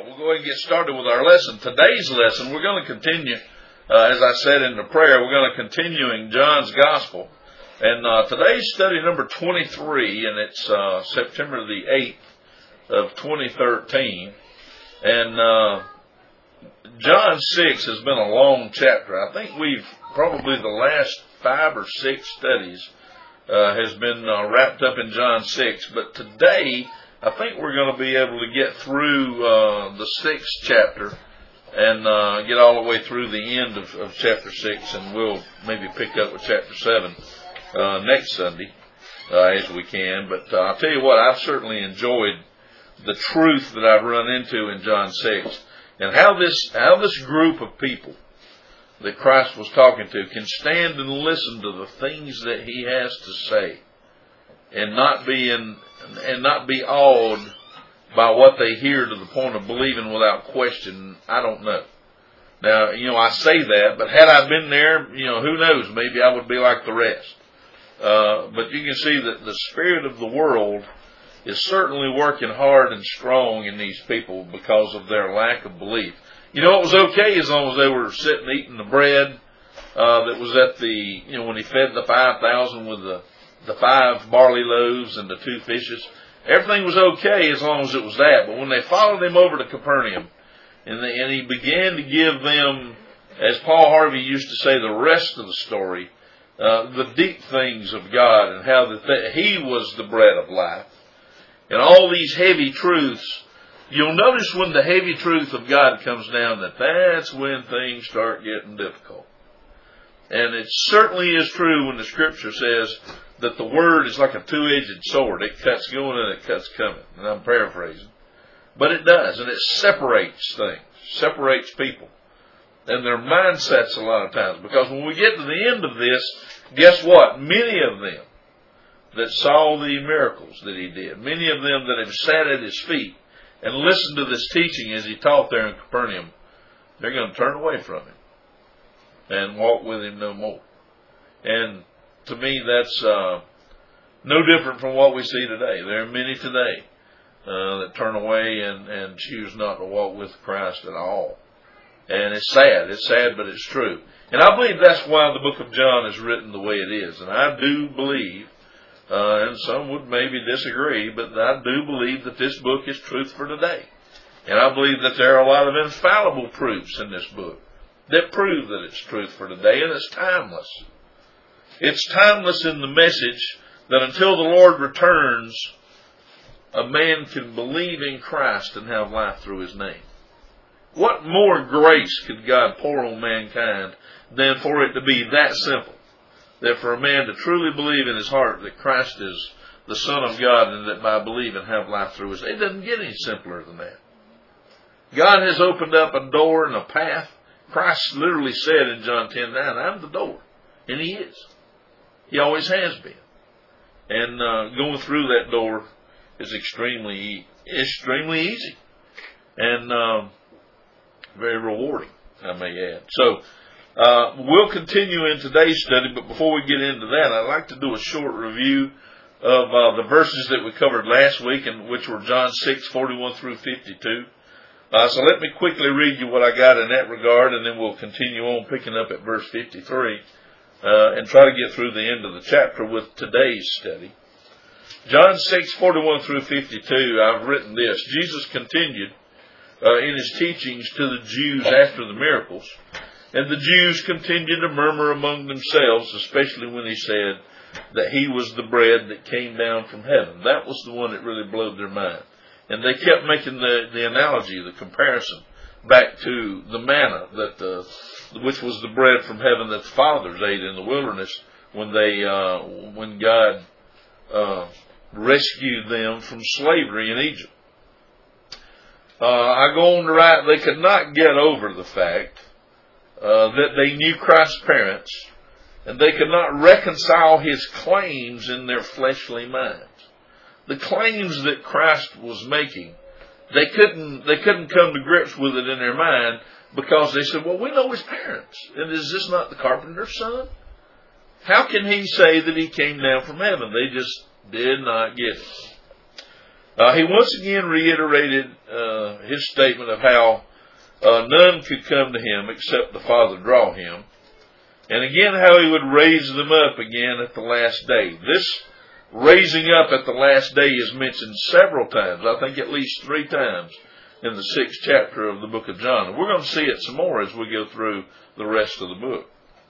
We'll go ahead and get started with our lesson. Today's lesson, we're going to continue, as I said in the prayer, we're going to continue in John's Gospel. And today's study number 23, and it's September the 8th of 2013. And John 6 has been a long chapter. I think we've probably the last 5 or 6 studies has been wrapped up in John 6. But today, I think we're going to be able to get through the 6th chapter and get all the way through the end of chapter 6, and we'll maybe pick up with chapter 7 next Sunday as we can. But I'll tell you what, I've certainly enjoyed the truth that I've run into in John 6, and how this group of people that Christ was talking to can stand and listen to the things that He has to say, and not be awed by what they hear to the point of believing without question. I don't know. Now, I say that, but had I been there, who knows? Maybe I would be like the rest. But you can see that the spirit of the world is certainly working hard and strong in these people because of their lack of belief. It was okay as long as they were sitting eating the bread that was at when He fed the 5,000 with the 5 barley loaves and the 2 fishes. Everything was okay as long as it was that. But when they followed Him over to Capernaum, and He began to give them, as Paul Harvey used to say, the rest of the story, the deep things of God, and how He was the bread of life, and all these heavy truths. You'll notice when the heavy truth of God comes down, that's when things start getting difficult. And it certainly is true when the Scripture says that the Word is like a 2-edged sword. It cuts going and it cuts coming. And I'm paraphrasing. But it does. And it separates things. Separates people. And their mindsets a lot of times. Because when we get to the end of this, guess what? Many of them that saw the miracles that He did, many of them that have sat at His feet and listened to this teaching as He taught there in Capernaum, they're going to turn away from Him and walk with Him no more. And to me, that's no different from what we see today. There are many today that turn away and choose not to walk with Christ at all. And it's sad. It's sad, but it's true. And I believe that's why the book of John is written the way it is. And I do believe, and some would maybe disagree, but I do believe that this book is truth for today. And I believe that there are a lot of infallible proofs in this book that prove that it's truth for today, and it's timeless. It's timeless in the message that until the Lord returns, a man can believe in Christ and have life through His name. What more grace could God pour on mankind than for it to be that simple? That for a man to truly believe in his heart that Christ is the Son of God, and that by believing have life through His name. It doesn't get any simpler than that. God has opened up a door and a path. Christ literally said in John 10:9, I'm the door. And He is. He always has been. And going through that door is extremely easy. And very rewarding, I may add. So, we'll continue in today's study, but before we get into that, I'd like to do a short review of the verses that we covered last week, and which were John 6:41 through 52. So let me quickly read you what I got in that regard, and then we'll continue on picking up at verse 53 and try to get through the end of the chapter with today's study. John 6:41 through 52, I've written this. Jesus continued in His teachings to the Jews after the miracles, and the Jews continued to murmur among themselves, especially when He said that He was the bread that came down from heaven. That was the one that really blew their mind. And they kept making the analogy, the comparison, back to the manna, which was the bread from heaven that the fathers ate in the wilderness when God rescued them from slavery in Egypt. I go on to write, they could not get over the fact that they knew Christ's parents, and they could not reconcile His claims in their fleshly minds. The claims that Christ was making, they couldn't come to grips with it in their mind, because they said, well, we know His parents, and is this not the carpenter's son? How can He say that He came down from heaven? They just did not get it. He once again reiterated his statement of how none could come to him except the Father draw him. And again, how he would raise them up again at the last day. This raising up at the last day is mentioned several times. I think at least 3 times in the 6th chapter of the book of John. And we're going to see it some more as we go through the rest of the book.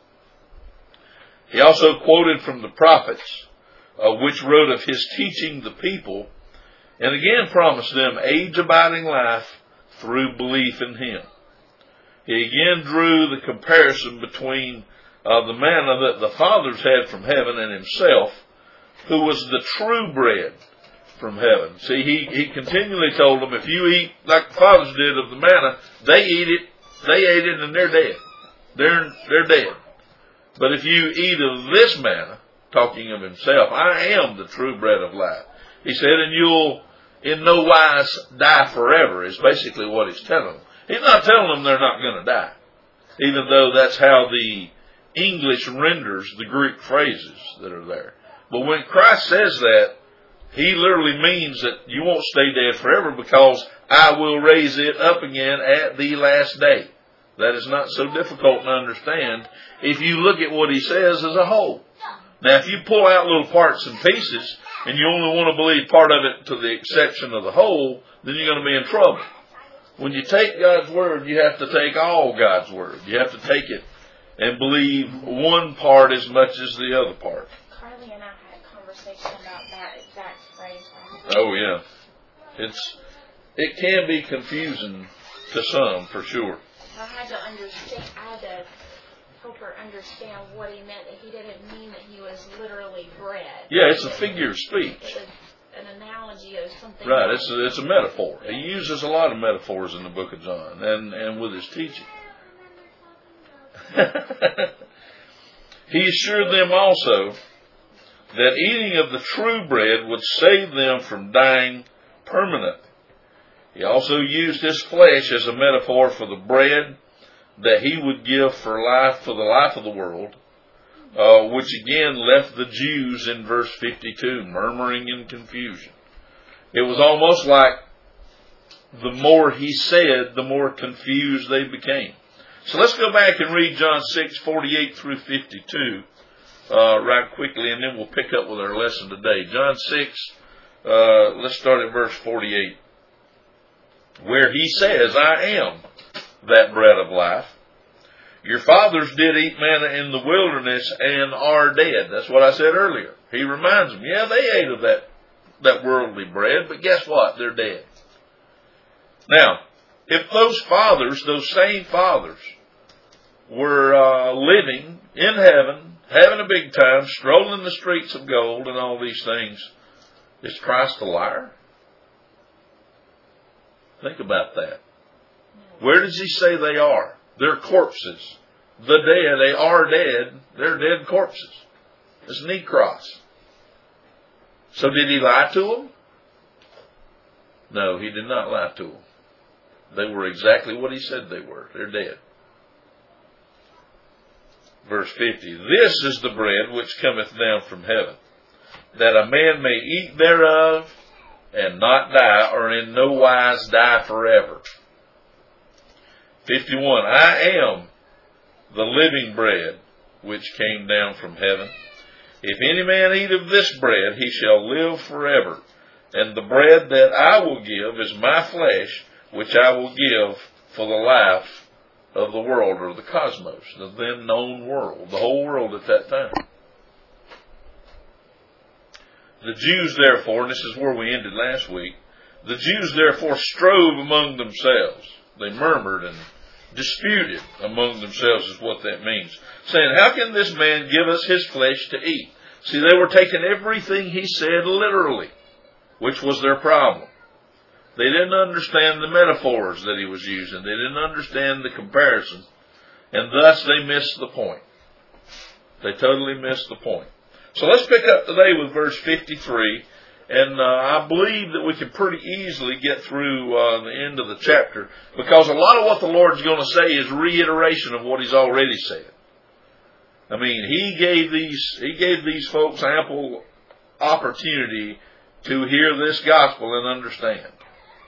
He also quoted from the prophets, which wrote of his teaching the people, and again promised them age-abiding life through belief in him. He again drew the comparison between the manna that the fathers had from heaven and himself, who was the true bread from heaven. See, he continually told them, if you eat like the fathers did of the manna, they ate it and they're dead. They're dead. But if you eat of this manna, talking of himself, I am the true bread of life. He said, and you'll in no wise die forever, is basically what he's telling them. He's not telling them they're not going to die, even though that's how the English renders the Greek phrases that are there. But when Christ says that, he literally means that you won't stay dead forever, because I will raise it up again at the last day. That is not so difficult to understand if you look at what he says as a whole. Now, if you pull out little parts and pieces, and you only want to believe part of it to the exception of the whole, then you're going to be in trouble. When you take God's Word, you have to take all God's Word. You have to take it and believe one part as much as the other part. Carly and I had a conversation about that exact phrase. Oh, yeah. It can be confusing to some, for sure. I had to help her understand what he meant. That he didn't mean that he was literally bread. Yeah, it's a figure of speech. It was an analogy of something. Right, it's a metaphor. He uses a lot of metaphors in the book of John and with his teaching. He assured them also that eating of the true bread would save them from dying permanently. He also used his flesh as a metaphor for the bread that he would give for the life of the world, which again left the Jews in verse 52 murmuring in confusion. It was almost like the more he said, the more confused they became. So let's go back and read John 6:48 through 52 right quickly, and then we'll pick up with our lesson today. John 6, let's start at verse 48, where he says, I am that bread of life. Your fathers did eat manna in the wilderness and are dead. That's what I said earlier. He reminds them, yeah, they ate of that worldly bread, but guess what? They're dead. Now, if those same fathers, were living in heaven, having a big time, strolling the streets of gold and all these things, is Christ a liar? Think about that. Where does he say they are? They're corpses. The dead, they are dead. They're dead corpses. It's necros. So did he lie to them? No, he did not lie to them. They were exactly what he said they were. They're dead. Verse 50, this is the bread which cometh down from heaven, that a man may eat thereof and not die, or in no wise die forever. 51, I am the living bread which came down from heaven. If any man eat of this bread, he shall live forever. And the bread that I will give is my flesh, which I will give for the life of the world, or the cosmos, the then known world, the whole world at that time. The Jews therefore, and this is where we ended last week, the Jews therefore strove among themselves. They murmured and disputed among themselves is what that means, saying, how can this man give us his flesh to eat? See, they were taking everything he said literally, which was their problem. They didn't understand the metaphors that he was using. They didn't understand the comparison. And thus they missed the point. They totally missed the point. So let's pick up today with verse 53. And I believe that we can pretty easily get through the end of the chapter, because a lot of what the Lord's going to say is reiteration of what he's already said. I mean, he gave these folks ample opportunity to hear this gospel and understand.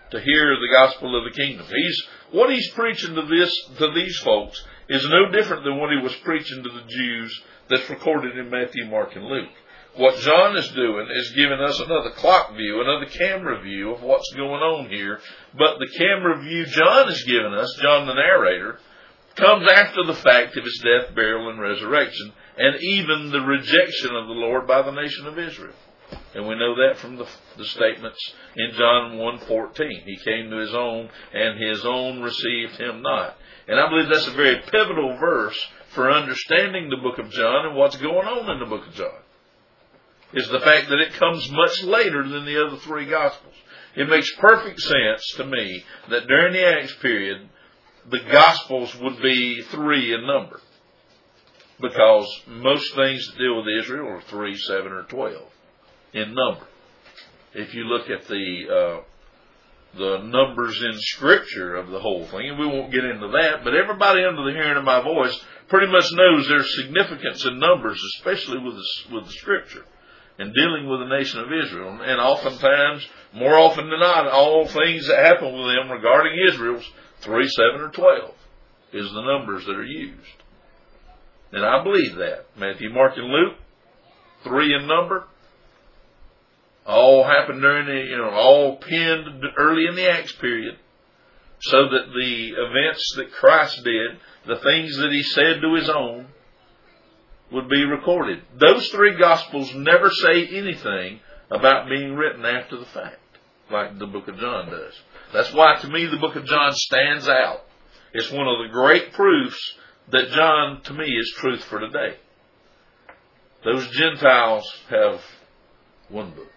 to hear the gospel of the kingdom. What he's preaching to these folks is no different than what he was preaching to the Jews that's recorded in Matthew, Mark, and Luke. What John is doing is giving us another clock view, another camera view of what's going on here. But the camera view John is giving us, John the narrator, comes after the fact of his death, burial, and resurrection, and even the rejection of the Lord by the nation of Israel. And we know that from the statements in John 1:14. He came to his own, and his own received him not. And I believe that's a very pivotal verse for understanding the book of John and what's going on in the book of John, is the fact that it comes much later than the other three Gospels. It makes perfect sense to me that during the Acts period, the Gospels would be 3 in number, because most things that deal with Israel are 3, 7, or 12 in number. If you look at the numbers in Scripture of the whole thing, and we won't get into that, but everybody under the hearing of my voice pretty much knows there's significance in numbers, especially with the Scripture and dealing with the nation of Israel. And oftentimes, more often than not, all things that happen with them regarding Israel's 3, 7, or 12 is the numbers that are used. And I believe that. Matthew, Mark, and Luke, 3 in number, all happened during all penned early in the Acts period, so that the events that Christ did, the things that he said to his own, would be recorded. Those 3 Gospels never say anything about being written after the fact, like the book of John does. That's why, to me, the book of John stands out. It's one of the great proofs that John, to me, is truth for today. Those Gentiles have one book.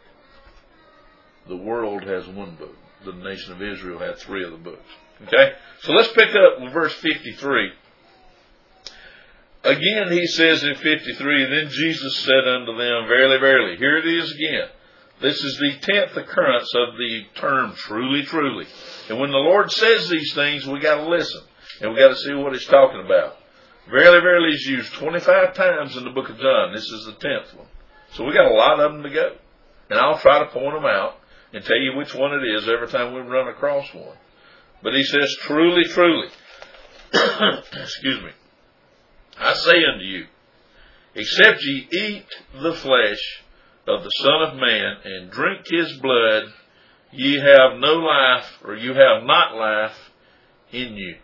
The world has one book. The nation of Israel had 3 of the books. Okay? So let's pick up with verse 53. Again, he says in 53, Then Jesus said unto them, Verily, verily. Here it is again. This is the 10th occurrence of the term truly, truly. And when the Lord says these things, we got to listen. And we got to see what he's talking about. Verily, verily is used 25 times in the book of John. This is the 10th one. So we got a lot of them to go. And I'll try to point them out and tell you which one it is every time we run across one. But he says, Truly, truly. Excuse me. I say unto you, except ye eat the flesh of the Son of Man and drink his blood, ye have no life, or you have not life in you.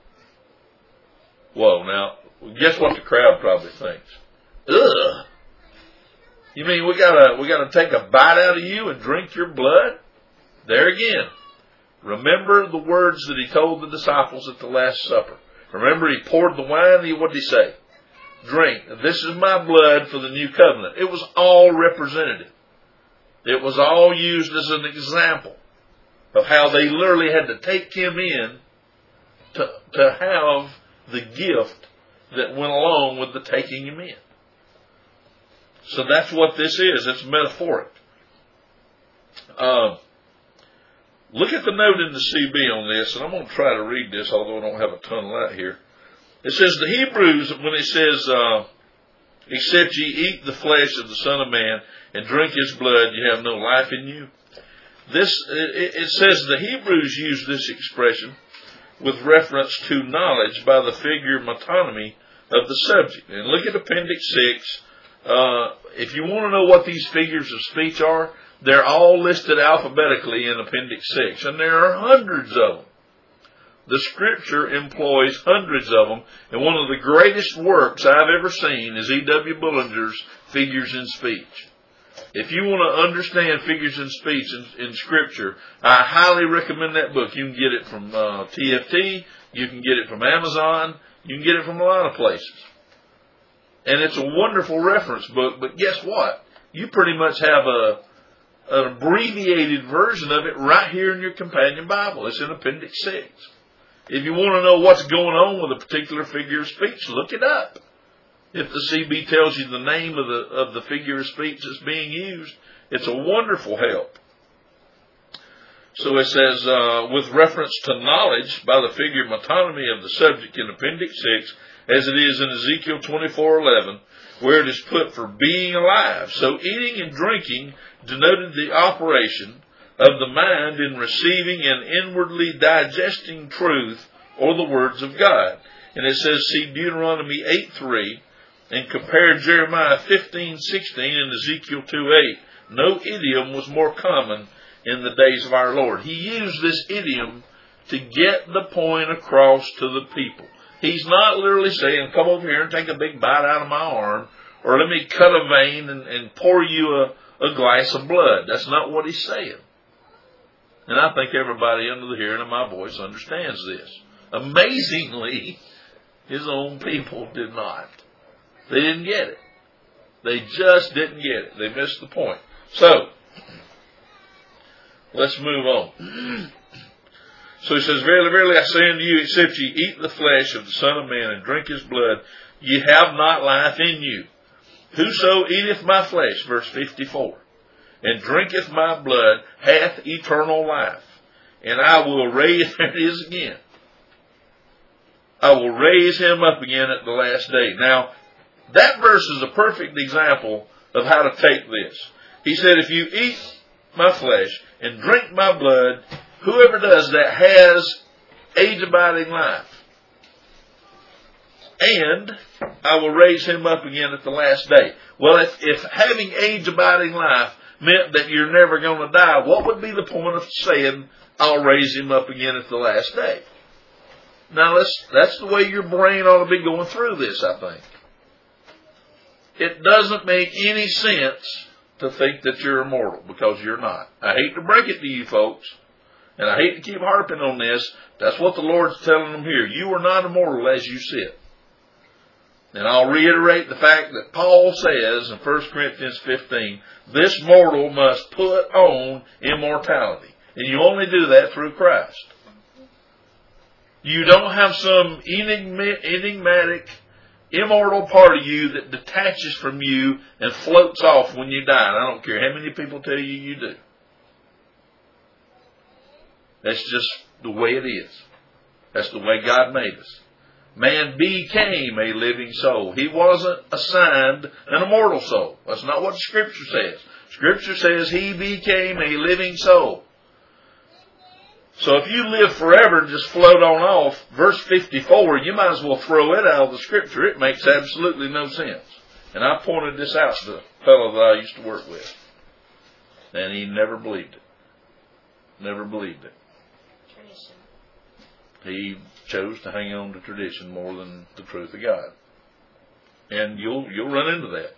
Whoa, now, guess what the crowd probably thinks? Ugh! You mean we gotta take a bite out of you and drink your blood? There again. Remember the words that he told the disciples at the Last Supper. Remember, he poured the wine. What did he say? Drink. This is my blood for the new covenant. It was all representative. It was all used as an example of how they literally had to take him in to have the gift that went along with the taking him in. So that's what this is. It's metaphoric. Look at the note in the CB on this, and I'm going to try to read this, although I don't have a ton of light here. It says, the Hebrews, when it says, except ye eat the flesh of the Son of Man and drink his blood, you have no life in you. It says the Hebrews use this expression with reference to knowledge by the figure metonymy of the subject. And look at Appendix 6. If you want to know what these figures of speech are, they're all listed alphabetically in Appendix 6. And there are hundreds of them. The Scripture employs hundreds of them. And one of the greatest works I've ever seen is E.W. Bullinger's Figures in Speech. If you want to understand figures in speech in Scripture, I highly recommend that book. You can get it from TFT. You can get it from Amazon. You can get it from a lot of places. And it's a wonderful reference book. But guess what? You pretty much have an abbreviated version of it right here in your companion Bible. It's in Appendix 6. If you want to know what's going on with a particular figure of speech, look it up. If the CB tells you the name of the figure of speech that's being used, it's a wonderful help. So it says, with reference to knowledge by the figure metonymy of the subject in Appendix 6, as it is in Ezekiel 24:11, where it is put for being alive. So eating and drinking denoted the operation of the mind in receiving and inwardly digesting truth or the words of God. And it says, see Deuteronomy 8:3 and compare Jeremiah 15:16 and Ezekiel 2:8. No idiom was more common in the days of our Lord. He used this idiom to get the point across to the people. He's not literally saying, come over here and take a big bite out of my arm, or let me cut a vein and pour you a glass of blood. That's not what he's saying. And I think everybody under the hearing of my voice understands this. Amazingly, his own people did not. They didn't get it. They just didn't get it. They missed the point. So, let's move on. So he says, verily, verily, I say unto you, except ye eat the flesh of the Son of Man and drink his blood, ye have not life in you. Whoso eateth my flesh, verse 54, and drinketh my blood, hath eternal life. And I will raise, there it is again, I will raise him up again at the last day. Now, that verse is a perfect example of how to take this. He said, if you eat my flesh and drink my blood, whoever does that has age-abiding life. And I will raise him up again at the last day. Well, if having age-abiding life meant that you're never going to die, what would be the point of saying, I'll raise him up again at the last day? Now, that's the way your brain ought to be going through this, I think. It doesn't make any sense to think that you're immortal, because you're not. I hate to break it to you folks, and I hate to keep harping on this. That's what the Lord's telling them here. You are not immortal as you sit. And I'll reiterate the fact that Paul says in 1 Corinthians 15, this mortal must put on immortality. And you only do that through Christ. You don't have some enigmatic, immortal part of you that detaches from you and floats off when you die. And I don't care how many people tell you you do. That's just the way it is. That's the way God made us. Man became a living soul. He wasn't assigned an immortal soul. That's not what Scripture says. Scripture says he became a living soul. So if you live forever and just float on off, verse 54, you might as well throw it out of the Scripture. It makes absolutely no sense. And I pointed this out to the fellow that I used to work with. And he never believed it. Never believed it. Tradition. He chose to hang on to tradition more than the truth of God. And you'll run into that.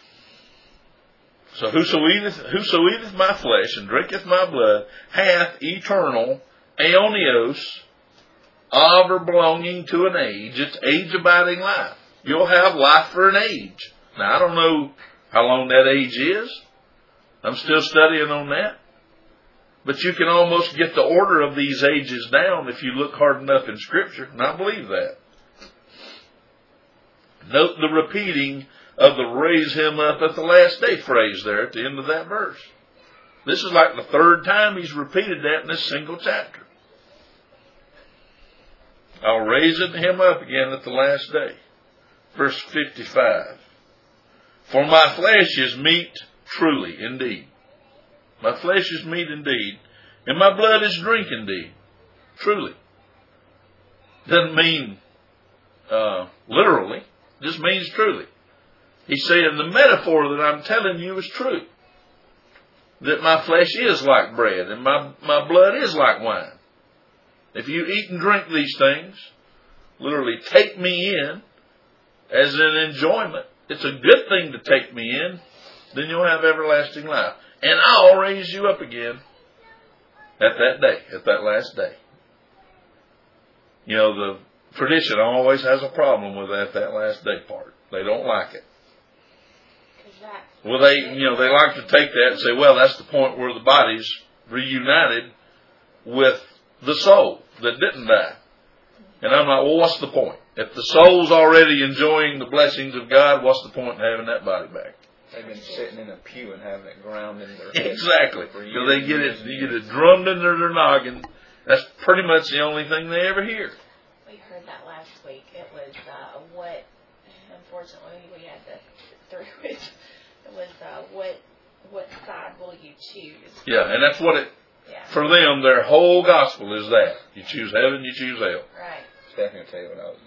So whoso eateth my flesh and drinketh my blood hath eternal aeonios of or belonging to an age. It's age-abiding life. You'll have life for an age. Now, I don't know how long that age is. I'm still studying on that. But you can almost get the order of these ages down if you look hard enough in Scripture, and I believe that. Note the repeating of the raise him up at the last day phrase there at the end of that verse. This is like the third time he's repeated that in this single chapter. I'll raise him up again at the last day. Verse 55. For my flesh is meat truly, indeed. My flesh is meat indeed, and my blood is drink indeed. Truly. Doesn't mean literally. Just means truly. He's saying the metaphor that I'm telling you is true. That my flesh is like bread and my blood is like wine. If you eat and drink these things, literally take me in as an enjoyment. It's a good thing to take me in. Then you'll have everlasting life. And I'll raise you up again at that day, at that last day. You know, the tradition always has a problem with that last day part. They don't like it. Well, they like to take that and say, well, that's the point where the body's reunited with the soul that didn't die. And I'm like, well, what's the point? If the soul's already enjoying the blessings of God, what's the point in having that body back? They've been sitting in a pew and having it ground in their head. Exactly. So you get it drummed into their noggin. That's pretty much the only thing they ever hear. We heard that last week. It was unfortunately, we had to through it. It was what side will you choose? Yeah, and that's what Yeah. For them, their whole gospel is that. You choose heaven, you choose hell. Right. Stephanie will tell you what I was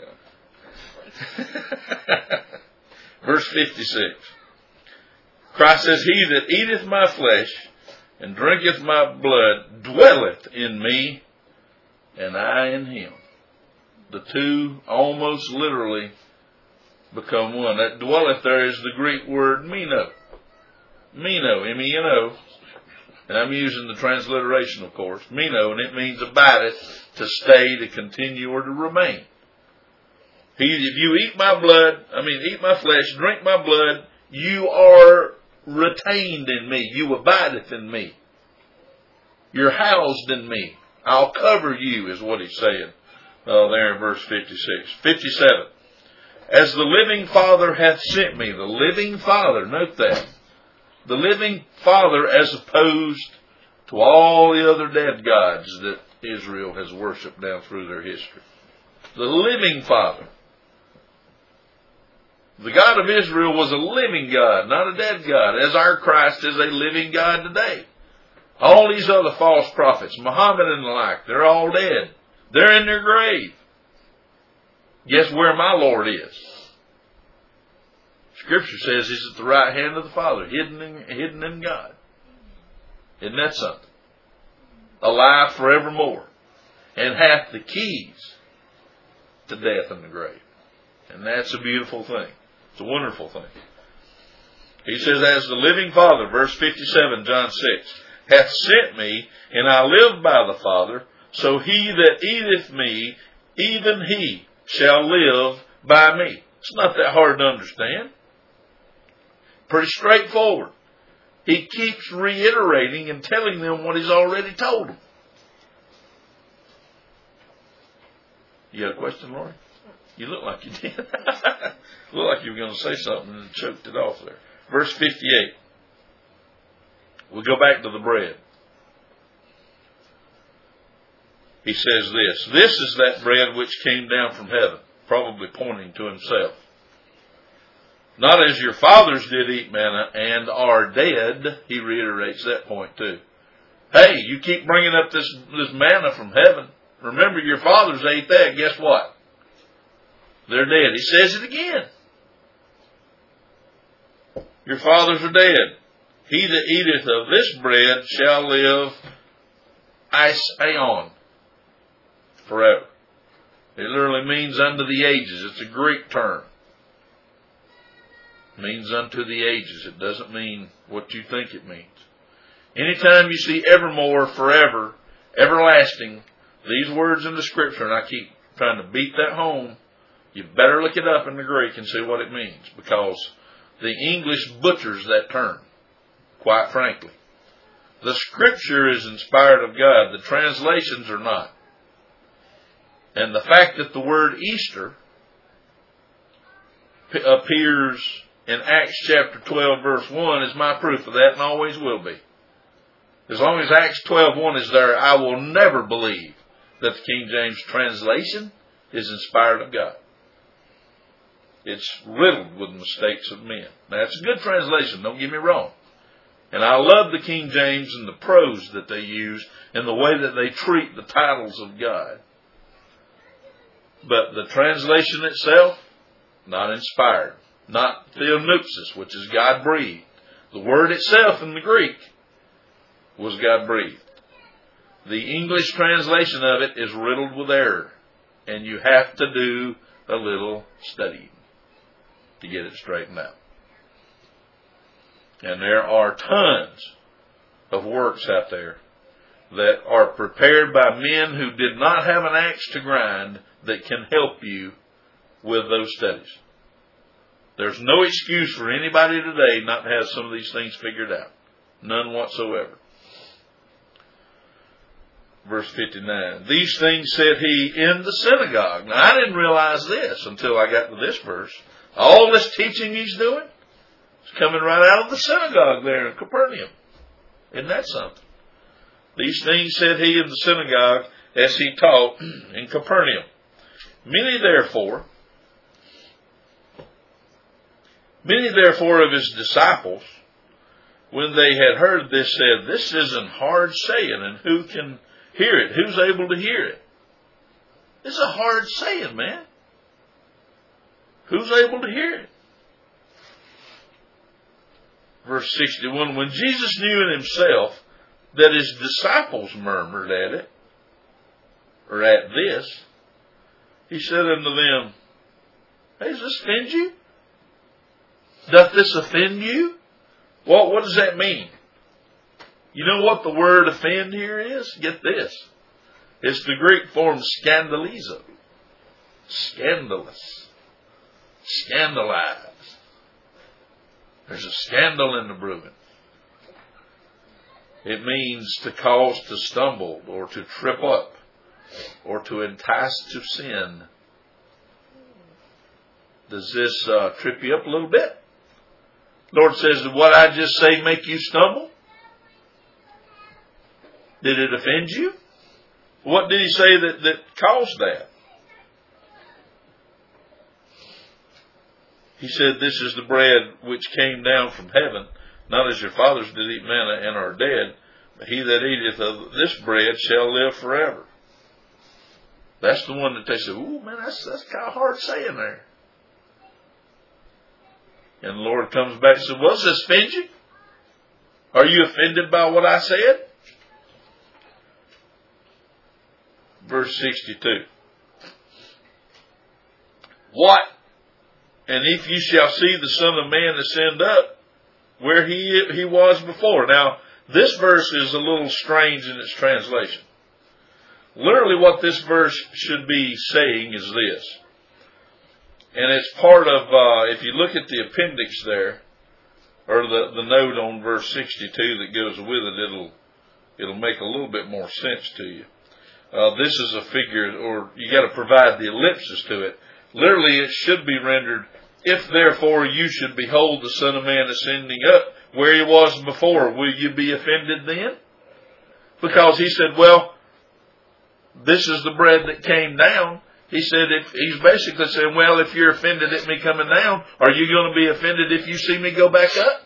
doing. Verse 56. Christ says, He that eateth my flesh and drinketh my blood dwelleth in me, and I in him. The two almost literally become one. That dwelleth there is the Greek word meno. Meno, M-E-N-O. And I'm using the transliteration, of course. Meno, and it means abideth, to stay, to continue, or to remain. If you eat my flesh, drink my blood, you are retained in me. You abideth in me. You're housed in me. I'll cover you, is what he's saying there in verse 56. 57. As the living Father hath sent me. The living Father, note that. The living Father, as opposed to all the other dead gods that Israel has worshipped down through their history. The living Father. The God of Israel was a living God, not a dead God, as our Christ is a living God today. All these other false prophets, Muhammad and the like, they're all dead. They're in their grave. Guess where my Lord is? Scripture says He's at the right hand of the Father, hidden in God. Isn't that something? Alive forevermore, and hath the keys to death and the grave. And that's a beautiful thing. It's a wonderful thing. He says, as the living Father, verse 57, John 6, hath sent me, and I live by the Father, so he that eateth me, even he shall live by me. It's not that hard to understand. Pretty straightforward. He keeps reiterating and telling them what He's already told them. You got a question, Lori? You look like you did. Look like you were going to say something and choked it off there. Verse 58. We'll go back to the bread. He says this. This is that bread which came down from heaven, probably pointing to Himself. Not as your fathers did eat manna and are dead. He reiterates that point too. Hey, you keep bringing up this manna from heaven. Remember, your fathers ate that. Guess what? They're dead. He says it again. Your fathers are dead. He that eateth of this bread shall live aeon, forever. It literally means unto the ages. It's a Greek term. It means unto the ages. It doesn't mean what you think it means. Anytime you see evermore, forever, everlasting, these words in the Scripture, and I keep trying to beat that home, you better look it up in the Greek and see what it means, because the English butchers that term, quite frankly. The Scripture is inspired of God. The translations are not. And the fact that the word Easter appears in Acts chapter 12 verse 1 is my proof of that, and always will be. As long as Acts 12:1 is there, I will never believe that the King James translation is inspired of God. It's riddled with mistakes of men. Now, it's a good translation, don't get me wrong. And I love the King James and the prose that they use and the way that they treat the titles of God. But the translation itself, not inspired. Not theopneustos, which is God-breathed. The word itself in the Greek was God-breathed. The English translation of it is riddled with error. And you have to do a little studying to get it straightened out. And there are tons of works out there that are prepared by men who did not have an axe to grind that can help you with those studies. There's no excuse for anybody today not to have some of these things figured out. None whatsoever. Verse 59. These things said he in the synagogue. Now, I didn't realize this until I got to this verse. All this teaching he's doing is coming right out of the synagogue there in Capernaum. Isn't that something? These things said he in the synagogue as he taught in Capernaum. Many therefore of his disciples when they had heard this, said, "This isn't hard saying, and who can hear it? Who's able to hear it?" It's a hard saying, man. Who's able to hear it? Verse 61, when Jesus knew in himself that his disciples murmured at it, or at this, he said unto them, "Hey, does this offend you? Doth this offend you?" Well, what does that mean? You know what the word offend here is? Get this. It's the Greek form scandalizo. Scandalous. Scandalized. There's a scandal in the brewing. It means to cause to stumble or to trip up or to entice to sin. Does this trip you up a little bit? Lord says, did what I just say make you stumble? Did it offend you? What did he say that caused that? He said, "This is the bread which came down from heaven, not as your fathers did eat manna and are dead, but he that eateth of this bread shall live forever." That's the one that they said, "Ooh, man, that's kind of hard saying there." And the Lord comes back and says, "Well, does this offend you? Are you offended by what I said?" Verse 62. What? And if you shall see the Son of Man ascend up where he was before. Now, this verse is a little strange in its translation. Literally what this verse should be saying is this. And it's part of, if you look at the appendix there, or the note on verse 62 that goes with it, it'll make a little bit more sense to you. This is a figure, or you got to provide the ellipsis to it. Literally, it should be rendered, "If therefore you should behold the Son of Man ascending up where he was before, will you be offended then?" Because he said, well, this is the bread that came down. He said, he's basically saying, well, if you're offended at me coming down, are you going to be offended if you see me go back up?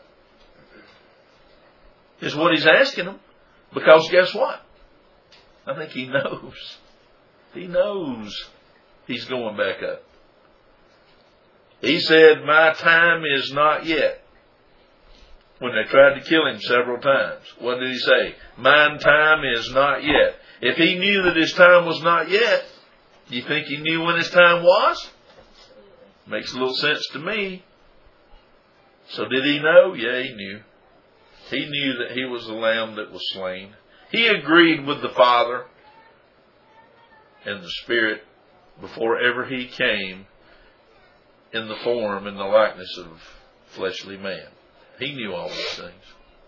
Is what he's asking them. Because guess what? I think he knows. He knows he's going back up. He said, "My time is not yet." When they tried to kill him several times, what did he say? "Mine time is not yet." If he knew that his time was not yet, do you think he knew when his time was? Makes a little sense to me. So did he know? Yeah, he knew. He knew that he was the Lamb that was slain. He agreed with the Father and the Spirit before ever he came in the form and the likeness of fleshly man. He knew all these things.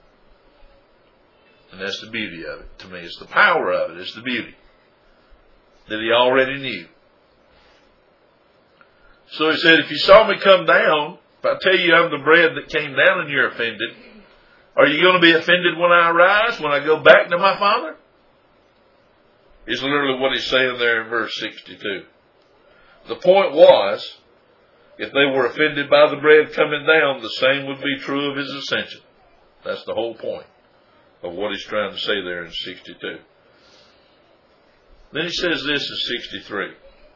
And that's the beauty of it. To me, it's the power of it. It's the beauty. That he already knew. So he said, if you saw me come down, if I tell you I'm the bread that came down and you're offended, are you going to be offended when I arise, when I go back to my Father? Is literally what he's saying there in verse 62. The point was, if they were offended by the bread coming down, the same would be true of his ascension. That's the whole point of what he's trying to say there in 62. Then he says this in 63.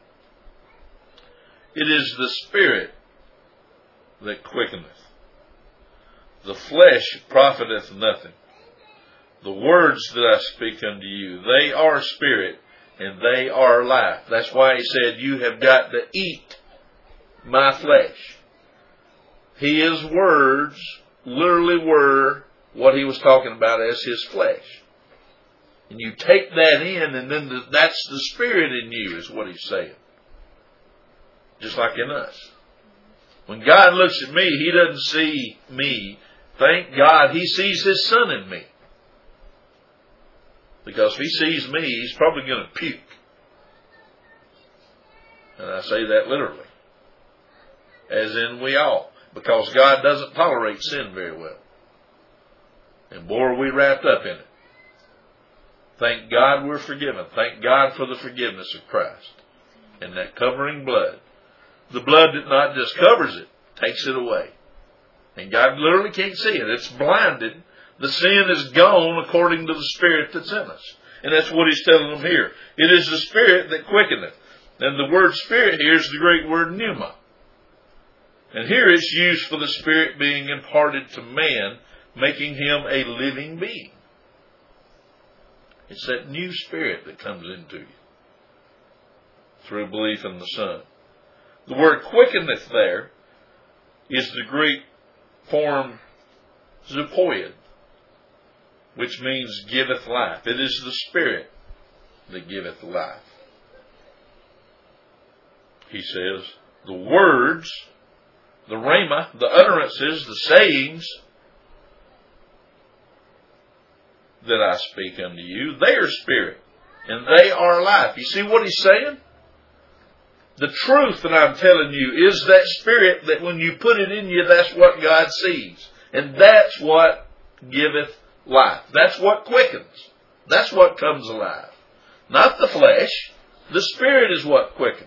It is the Spirit that quickeneth. The flesh profiteth nothing. The words that I speak unto you, they are spirit and they are life. That's why he said, you have got to eat my flesh. His words literally were what he was talking about as his flesh. And you take that in, and then that's the Spirit in you, is what he's saying. Just like in us. When God looks at me, he doesn't see me. Thank God he sees his Son in me. Because if he sees me, he's probably going to puke. And I say that literally. As in we all. Because God doesn't tolerate sin very well. And boy, are we wrapped up in it. Thank God we're forgiven. Thank God for the forgiveness of Christ. And that covering blood. The blood that not just covers it, takes it away. And God literally can't see it. It's blinded The sin is gone according to the Spirit that's in us. And that's what he's telling them here. It is the Spirit that quickeneth. And the word Spirit here is the Greek word pneuma. And here it's used for the Spirit being imparted to man, making him a living being. It's that new Spirit that comes into you through belief in the Son. The word quickeneth there is the Greek form zupoid, which means giveth life. It is the Spirit that giveth life. He says, the words, the rhema, the utterances, the sayings that I speak unto you, they are spirit, and they are life. You see what he's saying? The truth that I'm telling you is that Spirit that when you put it in you, that's what God sees. And that's what giveth life. That's what quickens. That's what comes alive. Not the flesh. The Spirit is what quickens.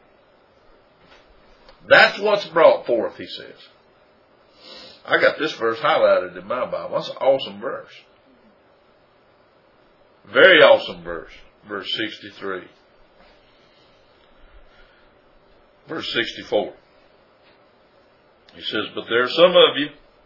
That's what's brought forth, he says. I got this verse highlighted in my Bible. That's an awesome verse. Very awesome verse. Verse 63. Verse 64. He says, but there are some of you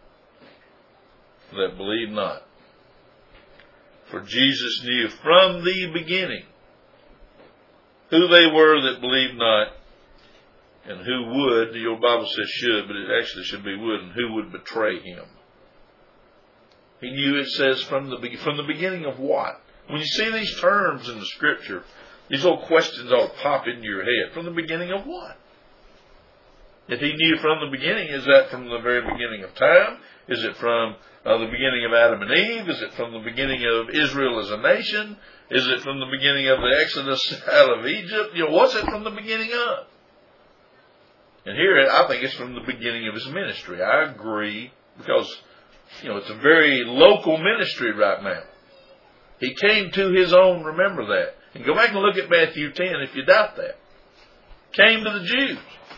that believe not. For Jesus knew from the beginning who they were that believed not, and who would, your Bible says should, but it actually should be would, and who would betray him. He knew, it says, from the beginning of what? When you see these terms in the Scripture, these old questions ought to pop into your head. From the beginning of what? If he knew from the beginning, is that from the very beginning of time? Is it from the beginning of Adam and Eve? Is it from the beginning of Israel as a nation? Is it from the beginning of the Exodus out of Egypt? What's it from the beginning of? And here, I think it's from the beginning of his ministry. I agree, because, it's a very local ministry right now. He came to his own, remember that. And go back and look at Matthew 10 if you doubt that. Came to the Jews.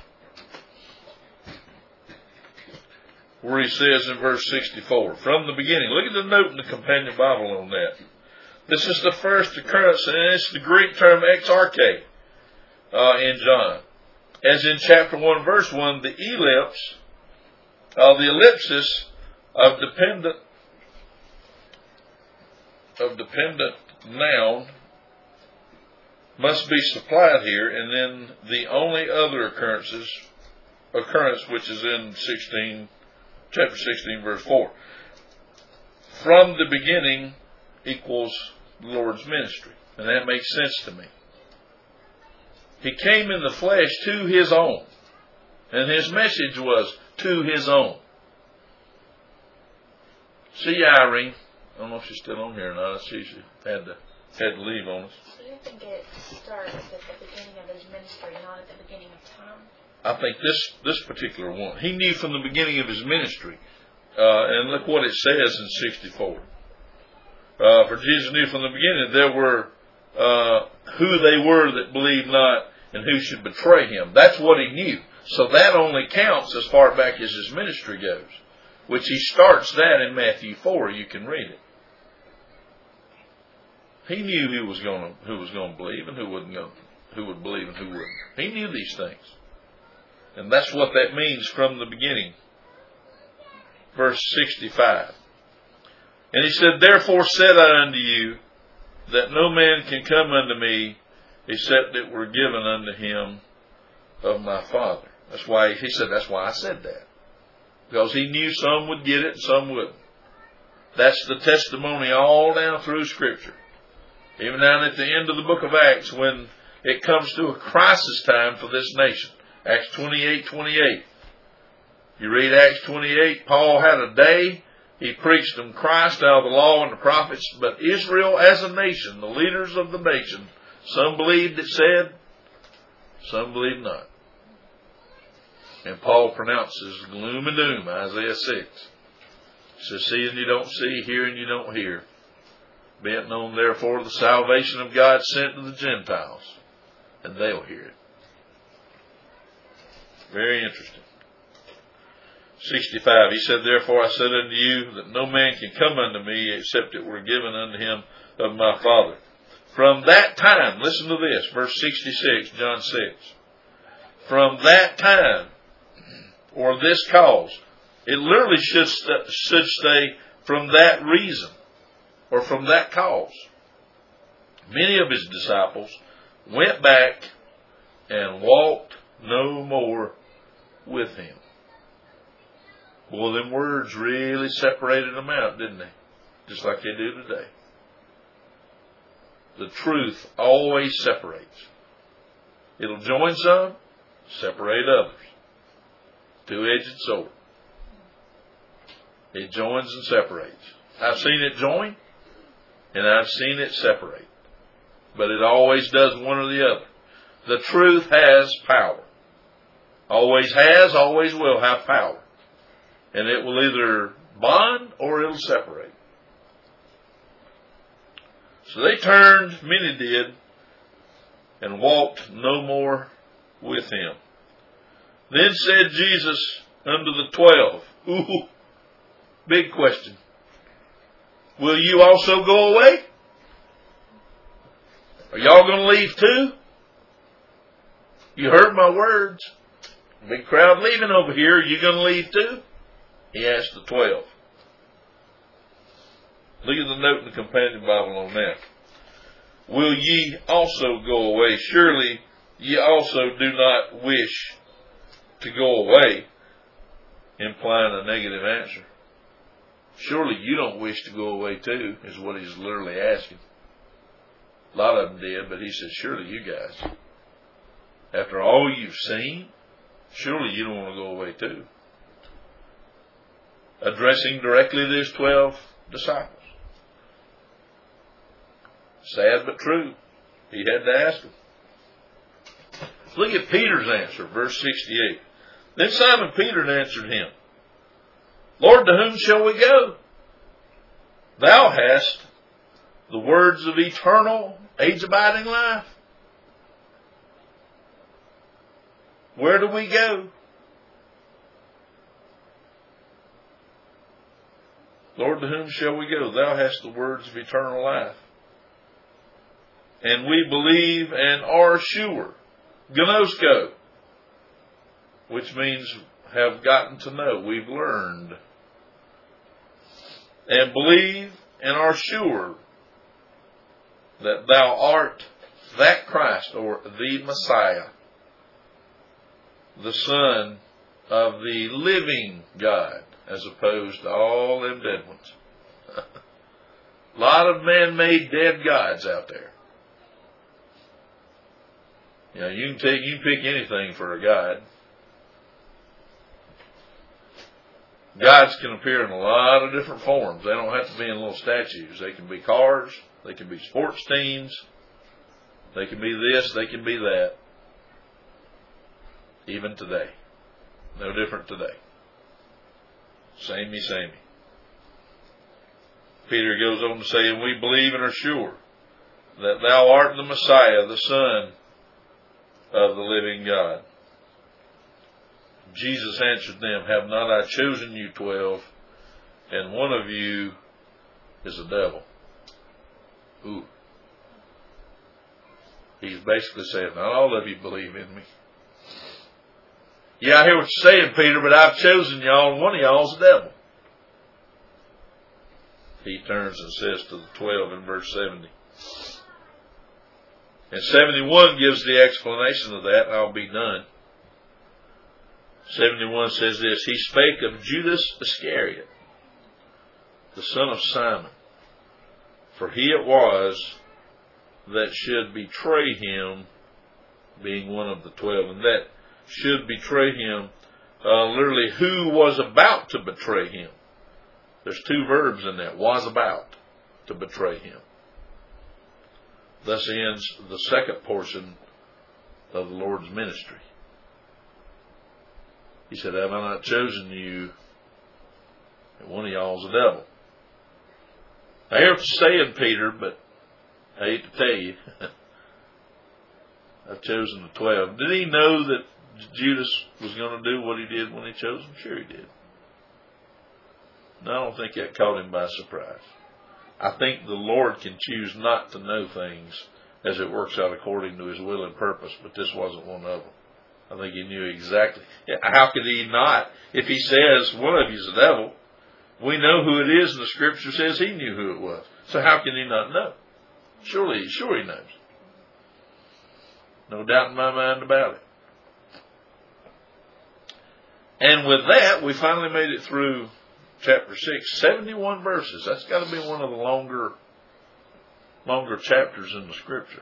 Where he says in verse 64, from the beginning. Look at the note in the companion Bible on that. This is the first occurrence, and it's the Greek term exarche in John. As in chapter 1, verse 1, the ellipsis of dependent noun must be supplied here, and then the only other occurrence, which is in chapter 16, verse 4. From the beginning equals the Lord's ministry. And that makes sense to me. He came in the flesh to his own. And his message was to his own. See you, Irene. I don't know if she's still on here or not. She had to leave on us. So you think it starts at the beginning of his ministry, not at the beginning of time? I think this particular one, he knew from the beginning of his ministry. And look what it says in 64. For Jesus knew from the beginning there were who they were that believed not and who should betray him. That's what he knew. So that only counts as far back as his ministry goes, which he starts that in Matthew 4. You can read it. He knew who was going to believe and who would believe and who wouldn't. He knew these things. And that's what that means from the beginning. Verse 65. And he said, therefore said I unto you, that no man can come unto me, except it were given unto him of my Father. That's why he said, that's why I said that. Because he knew some would get it and some wouldn't. That's the testimony all down through Scripture. Even down at the end of the book of Acts, when it comes to a crisis time for this nation. Acts 28:28. You read Acts 28, Paul had a day. He preached them Christ out of the law and the prophets. But Israel as a nation, the leaders of the nation, some believed it said, some believed not. And Paul pronounces gloom and doom, Isaiah 6. He says, see and you don't see, hear and you don't hear. Be it known therefore the salvation of God sent to the Gentiles, and they'll hear it. Very interesting. 65, he said, Therefore I said unto you that no man can come unto me except it were given unto him of my Father. From that time, listen to this, verse 66, John 6. From that time, or this cause, it literally should stay from that reason, or from that cause. Many of his disciples went back and walked no more with him. Well, them words really separated them out, didn't they? Just like they do today. The truth always separates. It'll join some, separate others. Two-edged sword. It joins and separates. I've seen it join, and I've seen it separate. But it always does one or the other. The truth has power. Always has, always will have power. And it will either bond or it'll separate. So they turned, many did, and walked no more with him. Then said Jesus unto the 12, ooh, big question. Will you also go away? Are y'all going to leave too? You heard my words. Big crowd leaving over here. Are you going to leave too? He asked the 12. Look at the note in the companion Bible on that. Will ye also go away? Surely ye also do not wish to go away, implying a negative answer. Surely you don't wish to go away too, is what he's literally asking. A lot of them did, but he said, surely you guys, after all you've seen, surely you don't want to go away too. Addressing directly to his 12 disciples. Sad but true. He had to ask them. Look at Peter's answer, verse 68. Then Simon Peter answered him, Lord, to whom shall we go? Thou hast the words of eternal, age-abiding life. Where do we go? Lord, to whom shall we go? Thou hast the words of eternal life. And we believe and are sure. Gnosko, which means have gotten to know. We've learned. And believe and are sure that thou art that Christ, or the Messiah, the Son of the living God, as opposed to all them dead ones. A lot of man-made dead gods out there. You know, you can pick anything for a god. Gods can appear in a lot of different forms. They don't have to be in little statues. They can be cars. They can be sports teams. They can be this. They can be that. Even today. No different today. Samey. Peter goes on to say, and we believe and are sure that thou art the Messiah, the Son of the living God. Jesus answered them, have not I chosen you 12, and one of you is a devil. Ooh. He's basically saying, not all of you believe in me. Yeah, I hear what you're saying, Peter, but I've chosen y'all, and one of y'all is a devil. He turns and says to the 12 in verse 70. And 71 gives the explanation of that, and I'll be done. 71 says this, he spake of Judas Iscariot, the son of Simon, for he it was that should betray him, being one of the 12, and that should betray him, literally, who was about to betray him. There's two verbs in that, was about to betray him. Thus ends the second portion of the Lord's ministry. He said, have I not chosen you? And one of y'all is a devil. I hear what you're saying, Peter, but I hate to tell you, I've chosen the 12. Did he know that Judas was going to do what he did when he chose him? Sure he did. No, I don't think that caught him by surprise. I think the Lord can choose not to know things as it works out according to His will and purpose, but this wasn't one of them. I think He knew exactly. How could He not? If He says one of you is the devil, we know who it is, and the Scripture says He knew who it was. So how can He not know? Sure He knows. No doubt in my mind about it. And with that, we finally made it through chapter 6, 71 verses. That's got to be one of the longer chapters in the Scripture.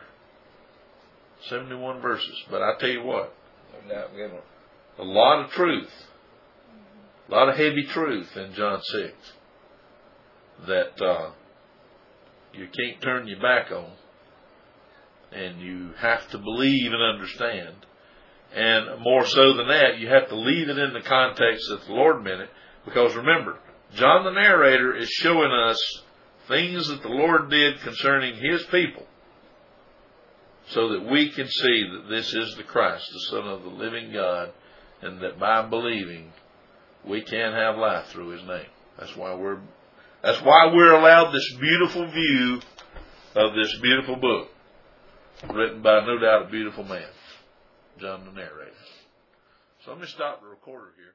71 verses. But I tell you what, No doubt, good one. a lot of truth, a lot of heavy truth in John 6 that you can't turn your back on, and you have to believe and understand. And more so than that, you have to leave it in the context that the Lord meant it. Because remember, John the narrator is showing us things that the Lord did concerning His people, so that we can see that this is the Christ, the Son of the living God, and that by believing we can have life through His name. That's why we're allowed this beautiful view of this beautiful book, written by no doubt a beautiful man, John the narrator. So let me stop the recorder here.